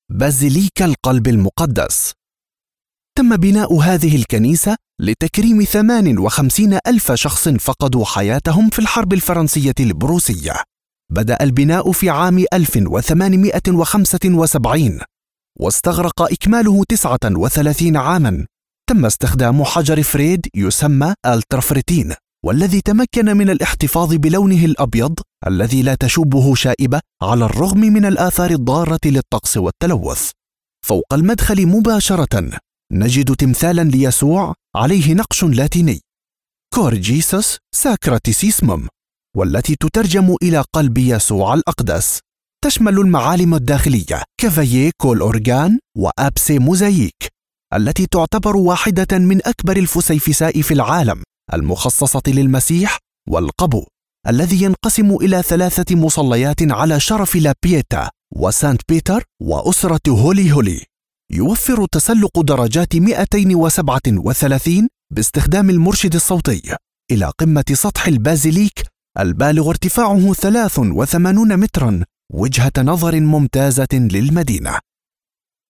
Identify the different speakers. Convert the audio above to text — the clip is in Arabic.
Speaker 1: بازيليكا القلب المقدس. تم بناء هذه الكنيسة لتكريم 58,000 شخص فقدوا حياتهم في الحرب الفرنسية البروسية. بدأ البناء في عام 1875 واستغرق إكماله 39 عاماً. تم استخدام حجر فريد يسمى الترفرتين، والذي تمكن من الاحتفاظ بلونه الأبيض الذي لا تشوبه شائبة على الرغم من الآثار الضارة للطقس والتلوث. فوق المدخل مباشرة نجد تمثالاً ليسوع عليه نقش لاتيني كور جيسوس ساكراتيسيسموم، والتي تترجم إلى قلب يسوع الأقدس. تشمل المعالم الداخلية كافاييه كول أورغان وأبسي موزاييك، التي تعتبر واحدة من أكبر الفسيفساء في العالم المخصصة للمسيح، والقبو الذي ينقسم إلى 3 مصليات على شرف لا بييتا وسانت بيتر وأسرة هولي. يوفر تسلق درجات 237 باستخدام المرشد الصوتي إلى قمة سطح البازيليك البالغ ارتفاعه 83 متراً، وجهة نظر ممتازة للمدينة.